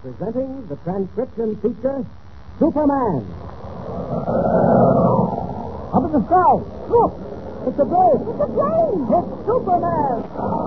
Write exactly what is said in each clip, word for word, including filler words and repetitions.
Presenting the transcription feature, Superman. Up in the sky. Look! It's a bird. It's a plane. It's Superman.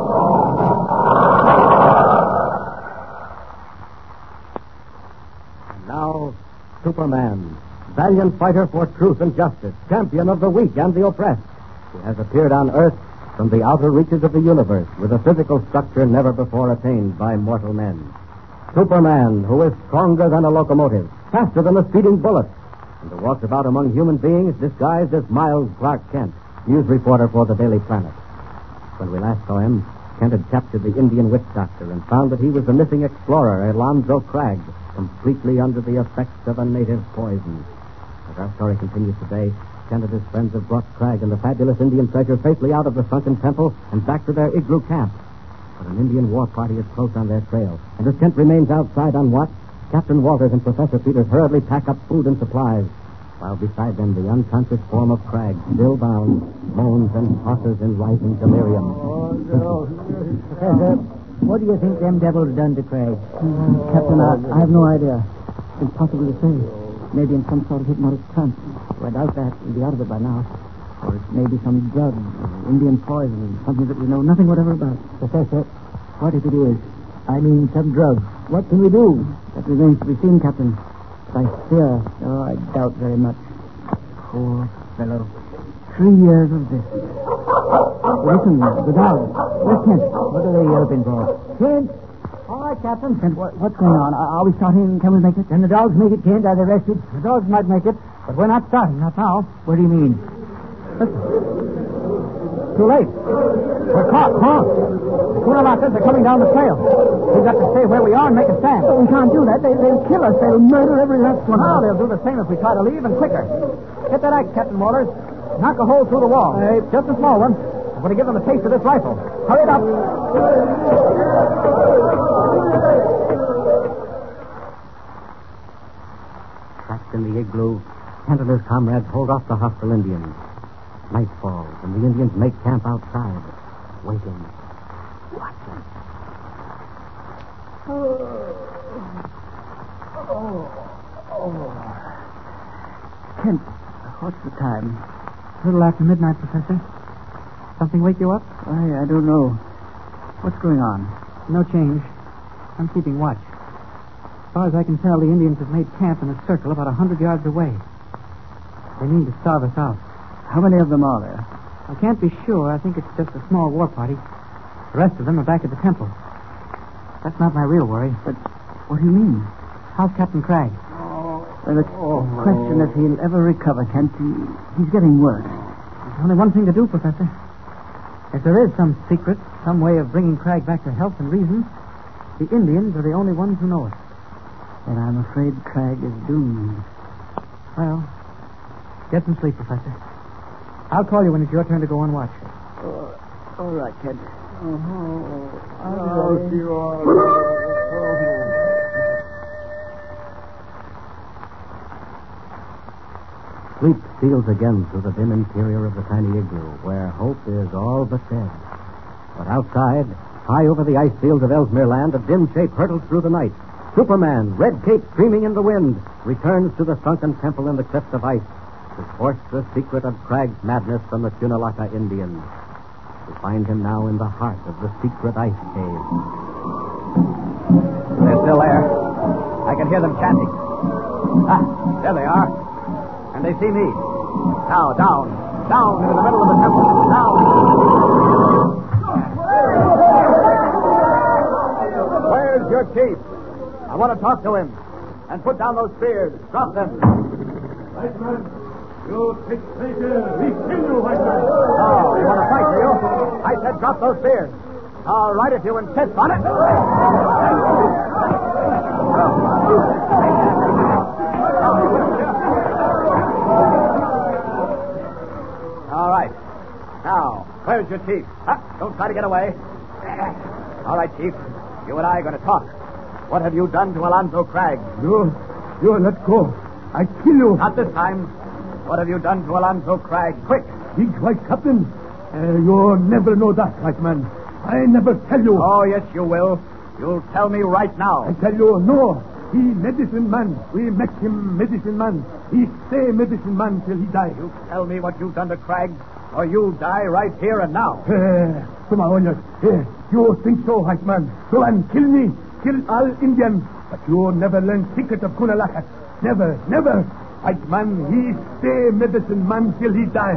And now, Superman, valiant fighter for truth and justice, champion of the weak and the oppressed. He has appeared on Earth from the outer reaches of the universe with a physical structure never before attained by mortal men. Superman, who is stronger than a locomotive, faster than a speeding bullet, and who walks about among human beings disguised as Miles Clark Kent, news reporter for the Daily Planet. When we last saw him, Kent had captured the Indian witch doctor and found that he was the missing explorer, Alonzo Cragg, completely under the effects of a native poison. As our story continues today, Kent and his friends have brought Cragg and the fabulous Indian treasure safely out of the sunken temple and back to their igloo camp. But an Indian war party is close on their trail, and as Kent remains outside on watch, Captain Walters and Professor Peters hurriedly pack up food and supplies, while beside them the unconscious form of Cragg, still bound, moans and tosses in rising delirium. Oh, no. Professor, what do you think them devils done to Cragg? Mm, Captain, I, I have no idea. It's impossible to say. Maybe in some sort of hypnotic trance. I doubt that. He'll be out of it by now. Or it may be some drug, or Indian poison, something that we know nothing whatever about. Professor, what if it is? I mean, some drug. What can we do? That remains to be seen, Captain. But I fear... Oh, I doubt very much. Poor fellow. Three years of this. Listen, the dogs. Where's Kent? What are they yelping for? Kent! All right, Captain. Kent, what, what's going on? Are, are we starting? Can we make it? Can the dogs make it, Kent? Are they rested? The dogs might make it, but we're not starting. Not now. What do you mean? Listen. Too late. We're caught, huh? The Cunalakas are coming down the trail. We've got to stay where we are and make a stand. But we can't do that. They, they'll kill us. They'll murder every last one. Now they'll do the same if we try to leave, and quicker. Get that axe, Captain Walters. Knock a hole through the wall. Hey, just a small one. I'm going to give them a taste of this rifle. Hurry it up. Trapped in the igloo, Kent and his comrades hold off the hostile Indians. Night falls, and the Indians make camp outside, waiting, watching. Oh. Oh. Oh. Kent, what's the time? A little after midnight, Professor. Something wake you up? I, I don't know. What's going on? No change. I'm keeping watch. As far as I can tell, the Indians have made camp in a circle about a hundred yards away. They mean to starve us out. How many of them are there? I can't be sure. I think it's just a small war party. The rest of them are back at the temple. That's not my real worry. But what do you mean? How's Captain Cragg? Well, it's a question if he'll ever recover, Kent. He, he's getting worse. There's only one thing to do, Professor. If there is some secret, some way of bringing Cragg back to health and reason, the Indians are the only ones who know it. And I'm afraid Cragg is doomed. Well, get some sleep, Professor. I'll call you when it's your turn to go on watch. Oh, all right, Kent. Oh, Oh, you are. Sleep steals again through the dim interior of the tiny igloo, where hope is all but dead. But outside, high over the ice fields of Ellesmere Land, a dim shape hurtles through the night. Superman, red cape streaming in the wind, returns to the sunken temple in the cliffs of ice to force the secret of Cragg's madness from the Cunalaka Indians. We find him now in the heart of the secret ice cave. They're still there. I can hear them chanting. Ah, there they are. And they see me. Now, down. Down into the middle of the temple. Down. Where's your chief? I want to talk to him. And put down those spears. Drop them. White man, you take pleasure. We kill you, white man. Oh, you want to fight, do you? I said drop those spears. All right, if you insist on it. All right. Now, where's your chief? Huh? Don't try to get away. All right, chief. You and I are going to talk. What have you done to Alonzo Cragg? You, you let go. I kill you. Not this time. What have you done to Alonzo Cragg? Quick. Big white captain. Uh, you'll never know that, white man. I never tell you. Oh, yes, you will. You'll tell me right now. I tell you, no. He medicine man. We make him medicine man. He stay medicine man till he die. You tell me what you've done to Cragg, or you'll die right here and now. Eh, come on, eh, you think so, white man. Go and kill me. Kill all Indians. But you never learn secret of Kunalakat. Never, never. White man, he stay medicine man till he die.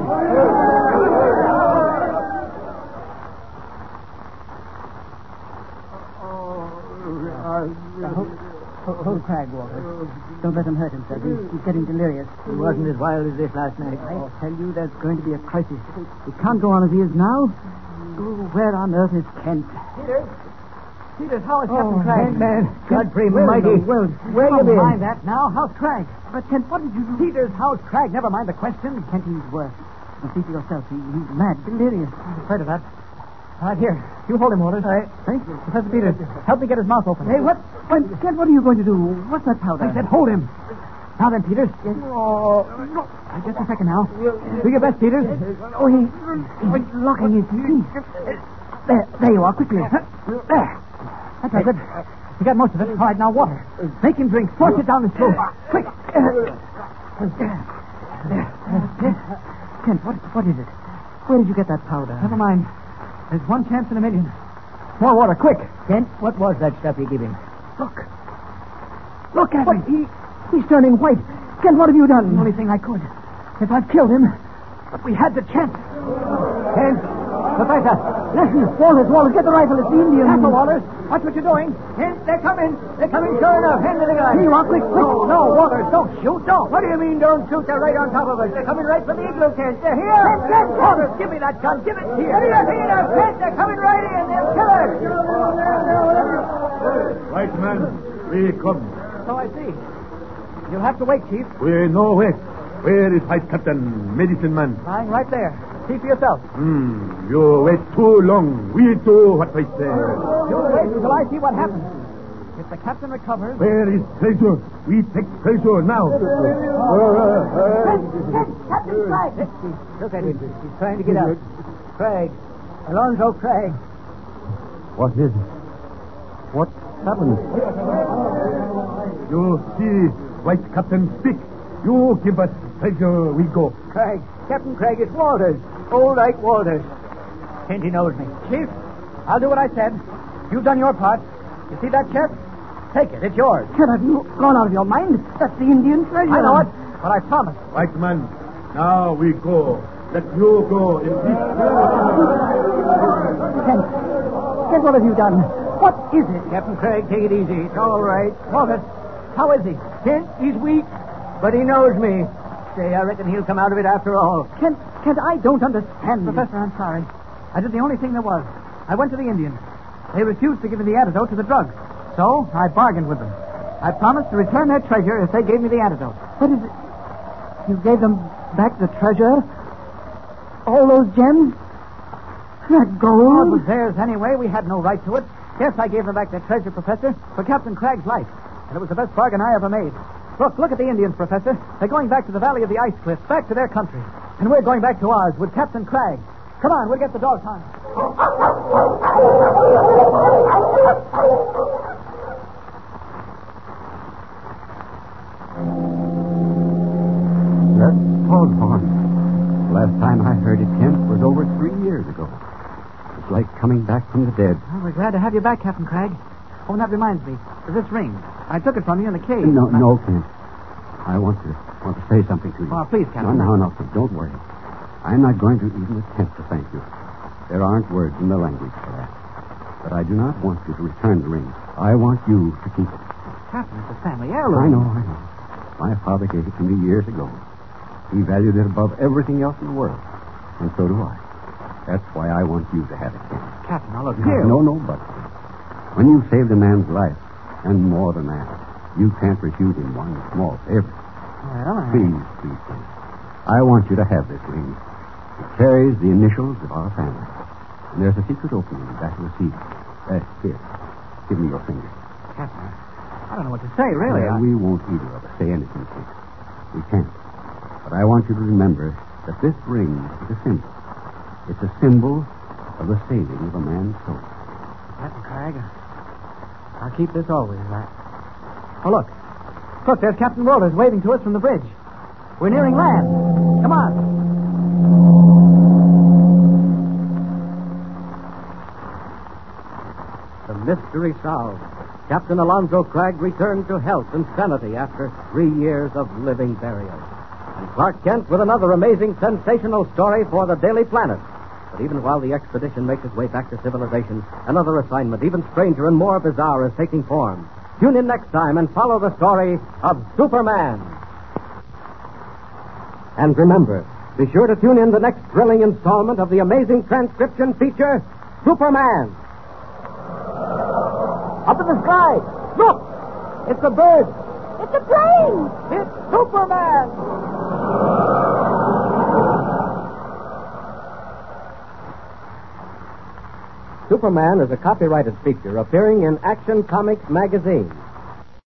Hold, hold Cragg, Walter. Don't let him hurt himself. He's, he's getting delirious. He wasn't as wild as this last night. I tell you, there's going to be a crisis. He can't go on as he is now. Oh, where on earth is Kent? Peters? Peters, how is Oh, Captain Cragg? man. Godfrey, Well, mighty. well, Where you don't been? mind that now. How's Cragg? But, Kent, what did you do? Peters, how's Cragg? Never mind the question. Kent, he's worse. You see for yourself. He, he's mad, delirious. I've heard of that. All right, here. You hold him, Walters. All right. Thank you. Professor Peters, help me get his mouth open. Hey, what? Kent, Kent, what are you going to do? What's that powder? I said hold him. Now then, Peters. Oh, Uh, just a second now. Do your best, Peters. oh he, he's locking his teeth. There, there you are, quickly. There. That does it. You got most of it. All right, now water. Make him drink. Force it down his throat. Quick. Kent, what, what is it? Where did you get that powder? Never mind. There's one chance in a million. More water, quick. Kent, what was that stuff you gave him? Look. Look at him. He, he's turning white. Kent, what have you done? The only thing I could. If I'd killed him, but we had the chance. Kent. Professor. Listen, Walters, Walters, get the rifle. It's the Indian. Careful, Walters. Watch what you're doing. Kent, they're coming. They're coming sure enough. Hand me the gun. Here you are, quick, quick. No, no, Walters, don't shoot, don't. What do you mean, don't shoot? They're right on top of us. They're coming right for the igloo tent. They're here. Kent, Kent, Kent. Walters, give me that gun. Give it here. What do you mean, a Kent? They're coming right in. They'll kill us. White man, we come. So I see. You'll have to wait, Chief. We know where. Where is White Captain, medicine man? Lying right there. See for yourself. Hmm, you wait too long. We do what we say. You'll wait until I see what happens. If the captain recovers... Where is treasure? We take treasure now. Captain Craig! Look at him. He's trying to get out. Craig. Alonzo Craig. What is it? What happened? You see, White Captain speak. You give us treasure, we go. Craig. Captain Craig, it's Walters. Old Ike Walters. Kent, he knows me. Chief, I'll do what I said. You've done your part. You see that chest? Take it. It's yours. Kent, have you gone out of your mind? That's the Indian treasure. I know it, but I promise. White man, now we go. Let you go in peace. Kent, Kent, what have you done? What is it? Captain Craig, take it easy. It's all right. Walters, how is he? Kent, he's weak, but he knows me. Say, I reckon he'll come out of it after all. Kent, Kent, I don't understand. Professor, I'm sorry. I did the only thing there was. I went to the Indians. They refused to give me the antidote to the drug. So I bargained with them. I promised to return their treasure if they gave me the antidote. What is it? You gave them back the treasure? All those gems? That Well, it was gold? theirs anyway. We had no right to it. Yes, I gave them back their treasure, Professor, for Captain Craig's life. And it was the best bargain I ever made. Look, look at the Indians, Professor. They're going back to the Valley of the Ice Cliffs, back to their country. And we're going back to ours with Captain Craig. Come on, we'll get the dog time. That's Foghorn. Last time I heard it, Kent, was over three years ago. It's like coming back from the dead. Well, we're glad to have you back, Captain Craig. Oh, and that reminds me. This ring. I took it from you in the cave. No, no, Kent. I want to want to say something to you. Oh, please, Captain. No, no, no, Kent, don't worry. I'm not going to even attempt to thank you. There aren't words in the language for that. But I do not want you to return the ring. I want you to keep it. Captain, it's a family heirloom. I know, I know. My father gave it to me years ago. He valued it above everything else in the world. And so do I. That's why I want you to have it, Kent. Captain, now look here. No, no, but when you saved a man's life, and more than that, you can't refuse him one small favor. Well, I... Please, please, please. I want you to have this ring. It carries the initials of our family. And there's a secret opening in the back of the seal. Uh, here, give me your finger. Captain, I don't know what to say, really. Well, I... we won't either of us say anything, Kent. We can't. But I want you to remember that this ring is a symbol. It's a symbol of the saving of a man's soul. Captain Craig, I'll keep this always, Matt. Oh, look. Look, there's Captain Walters waving to us from the bridge. We're nearing land. Come on. The mystery solved. Captain Alonzo Cragg returned to health and sanity after three years of living burial. And Clark Kent with another amazing, sensational story for the Daily Planet. But even while the expedition makes its way back to civilization, another assignment, even stranger and more bizarre, is taking form. Tune in next time and follow the story of Superman. And remember, be sure to tune in the next thrilling installment of the amazing transcription feature, Superman. Up in the sky. Look! It's a bird. It's a plane! It's Superman! Superman is a copyrighted feature appearing in Action Comics magazine.